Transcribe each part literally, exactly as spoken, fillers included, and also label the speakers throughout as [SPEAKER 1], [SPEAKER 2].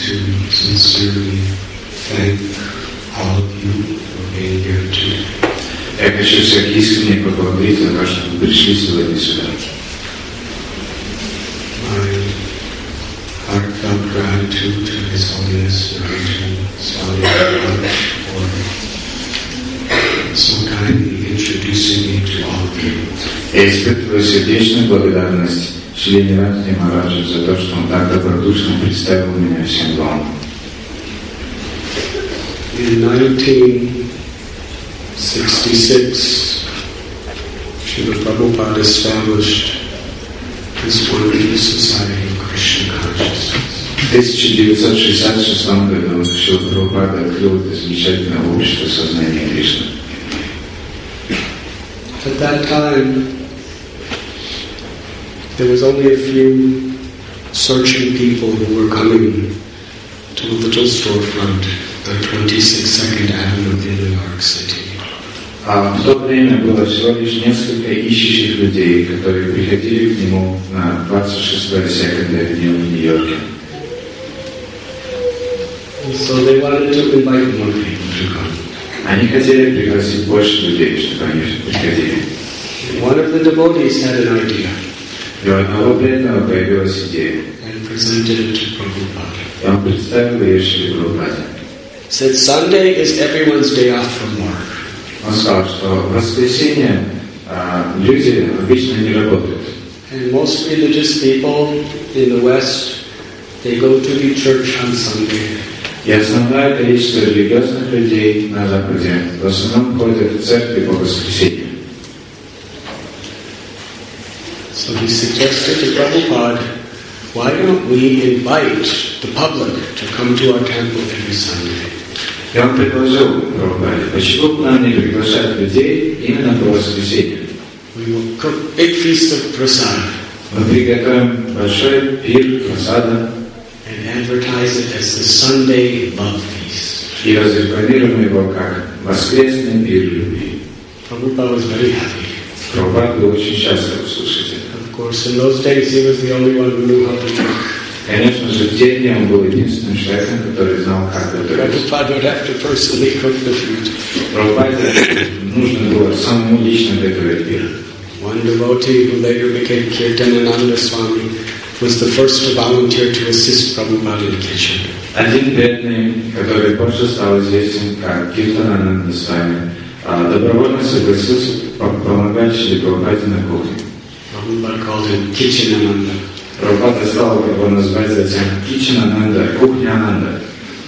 [SPEAKER 1] to sincerely thank all of you for being here today.
[SPEAKER 2] Я хочу всех искренне поблагодарить за то, что вы пришли сегодня сюда.
[SPEAKER 1] My heartfelt gratitude to His Holiness Narayana Swami Maharaj for so kindly introducing me to all of you.
[SPEAKER 2] Я испытываю сердечную благодарность Шри Нараяне Махараджу за то, что он так добродушно представил меня всем вам.
[SPEAKER 1] In nineteen sixty-six, Srila Prabhupada established this wonderful society of Krishna consciousness.
[SPEAKER 2] В тысяча девятьсот шестьдесят шестом году Шрила Прабхупада открыл это замечательное общество сознания Кришны.
[SPEAKER 1] At that time, there was only a few searching people who were coming to a little storefront on twenty-sixth second Avenue in New York City.
[SPEAKER 2] А в то время было всего лишь несколько ищущих людей, которые приходили к нему на двадцать шестой секонд Авеню в Нью-Йорке.
[SPEAKER 1] So they wanted to invite more people to come.
[SPEAKER 2] Они хотели пригласить больше людей, чтобы они приходили.
[SPEAKER 1] One of the devotees had an idea.
[SPEAKER 2] И у одного преданного появилась идея.
[SPEAKER 1] And presented it to Prabhupada.
[SPEAKER 2] И он представил ее Шри Прабхупаде.
[SPEAKER 1] Said Sunday is everyone's day off from work.
[SPEAKER 2] Он сказал, что в воскресенье а, люди обычно не работают.
[SPEAKER 1] And most religious people in the West, they go to the church on Sunday.
[SPEAKER 2] И основное количество религиозных людей на Западе в основном ходят в церкви по воскресеньям.
[SPEAKER 1] So he suggested to Prabhupada, why don't we invite the public to come to our temple every Sunday?
[SPEAKER 2] И он предложил Прабхупаде, почему бы нам не приглашать людей именно по воскресенью?
[SPEAKER 1] We will cook a big feast of prasad.
[SPEAKER 2] Мы приготовим большой пир прасада
[SPEAKER 1] And advertise it as the Sunday love feast.
[SPEAKER 2] и разрекламируем его как воскресный пир любви.
[SPEAKER 1] Prabhupada was very happy.
[SPEAKER 2] Прабхупада был очень счастлив услышать это.
[SPEAKER 1] Of course, in those days he was the only one who knew how to cook.
[SPEAKER 2] Конечно же, в те дни он был единственным человеком, который знал, как готовить.
[SPEAKER 1] Prabhupada would have to personally cook the food.
[SPEAKER 2] Прабхупаде нужно было самому лично готовить пир.
[SPEAKER 1] One devotee who later became Kirtanananda Swami was the first to volunteer to assist Prabhupada in the kitchen.
[SPEAKER 2] Один преданный, который позже стал известен как Киртанананда Свами, добровольно согласился помогать Шри Прабхупаде на кухне.
[SPEAKER 1] Prabhupada called him Kitchenananda.
[SPEAKER 2] Прабхупада стал его назвать затем Кичанананда, кухня Ананда.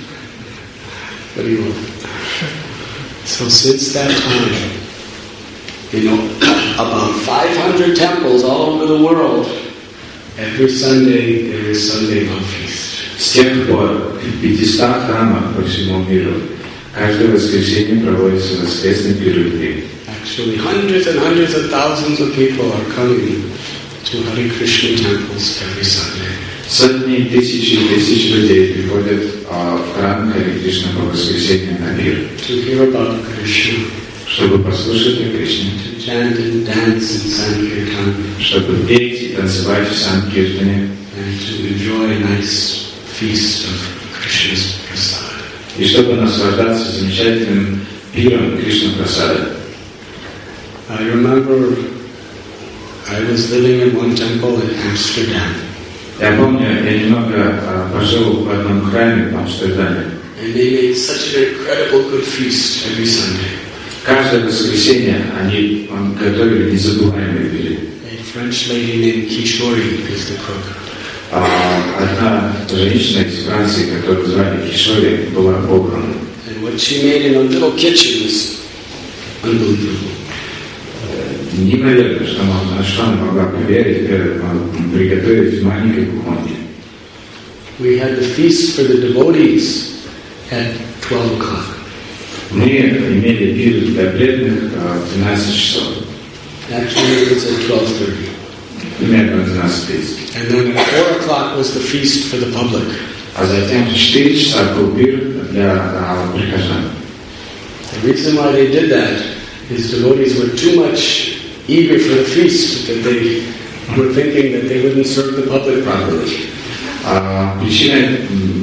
[SPEAKER 1] So since that time, you know, about five hundred temples all over the world, every Sunday there is Sunday love feast.
[SPEAKER 2] С тех пор в пятистах храмах по всему миру каждое воскресенье проводится воскресный пир любви.
[SPEAKER 1] Actually, hundreds and hundreds of thousands of people are coming to Hare Krishna temples every Sunday.
[SPEAKER 2] Сотни тысяч и тысяч людей приходят а, в храм Харе Кришна по воскресеньям на пир,
[SPEAKER 1] To hear about Krishna,
[SPEAKER 2] чтобы послушать о Кришне,
[SPEAKER 1] to chant and dance in Sankirtan,
[SPEAKER 2] чтобы петь и танцевать в Санкиртане,
[SPEAKER 1] and to enjoy a nice feast of Krishna's prasad.
[SPEAKER 2] и чтобы наслаждаться замечательным пиром Кришна Прасада.
[SPEAKER 1] I remember I was living in one temple in Amsterdam.
[SPEAKER 2] Я помню, я немного а, пожил в одном храме в Амстердаме.
[SPEAKER 1] And they made such an incredible good feast every Sunday.
[SPEAKER 2] Каждое воскресенье они он, готовили незабываемые пиры.
[SPEAKER 1] A French lady named Kishori is the cook.
[SPEAKER 2] А, одна женщина из Франции, которую звали Кишори, была поваром.
[SPEAKER 1] And what she made in a little kitchen was unbelievable.
[SPEAKER 2] Невероятно, что она, что она могла поверить, приготовить в маленькой кухне.
[SPEAKER 1] We had the feast for the devotees at twelve o'clock.
[SPEAKER 2] Мы имели пир для преданных в двенадцать часов.
[SPEAKER 1] Actually, it was at twelve thirty.
[SPEAKER 2] Примерно двенадцать тридцать.
[SPEAKER 1] And then at four o'clock was the feast for the public.
[SPEAKER 2] А затем в четыре часа был пир для а, прихожан.
[SPEAKER 1] The reason why they did that is devotees were too much eager for the feast that they were thinking that they wouldn't serve the public properly.
[SPEAKER 2] А, причиной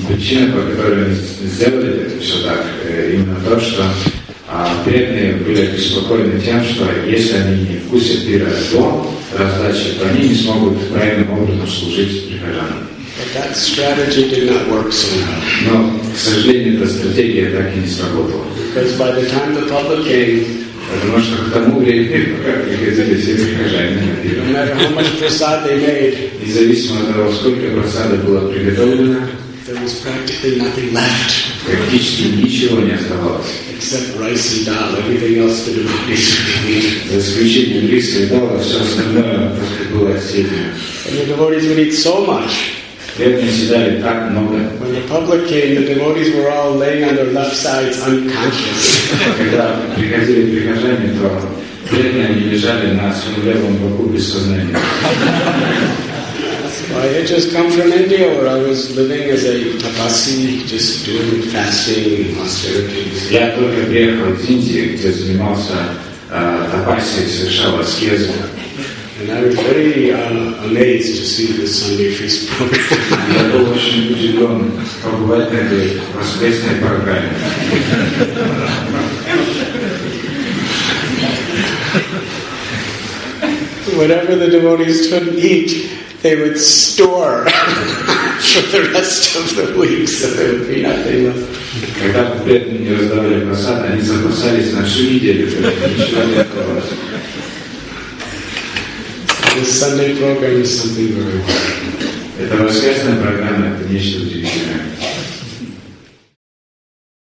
[SPEAKER 2] причина, по которой они сделали это все так, именно то, что а, преданные были обеспокоены тем, что если они не вкусят пира до раздачи, то они не смогут правильным образом служить прихожанам.
[SPEAKER 1] But that strategy did not work so well.
[SPEAKER 2] Но, к сожалению, эта стратегия так и не сработала.
[SPEAKER 1] Because by the time the public came,
[SPEAKER 2] потому что к тому времени, пока приходили все прихожане,
[SPEAKER 1] no matter how much prasad they made,
[SPEAKER 2] независимо от того, сколько прасада было приготовлено,
[SPEAKER 1] there was practically nothing left.
[SPEAKER 2] Практически ничего не оставалось.
[SPEAKER 1] Except rice and dal, everything else the devotees would eat.
[SPEAKER 2] За исключением риса и дала, все остальное просто было съедено.
[SPEAKER 1] And the devotees would eat so much.
[SPEAKER 2] Преданные съедали так много.
[SPEAKER 1] When the public came, the devotees were all laying on their left sides unconscious.
[SPEAKER 2] Когда приходили прихожане, то преданные они лежали на своем левом боку без сознания.
[SPEAKER 1] I had just come from India where I was living as a tapasi, just doing fasting and austerities.
[SPEAKER 2] Я только приехал из Индии, где занимался uh, тапасией, совершал аскезу.
[SPEAKER 1] And I was very uh, amazed to see this Sunday feast program.
[SPEAKER 2] Я был очень удивлен побывать на этой воскресной программе.
[SPEAKER 1] Whatever the devotees couldn't eat, they would store for the rest of the week, so there would be nothing left.
[SPEAKER 2] Когда преданные не раздавали просад, они запасались на всю неделю, ничего не оставалось.
[SPEAKER 1] This Sunday program is something very wonderful.
[SPEAKER 2] Эта воскресная программа — это нечто удивительное.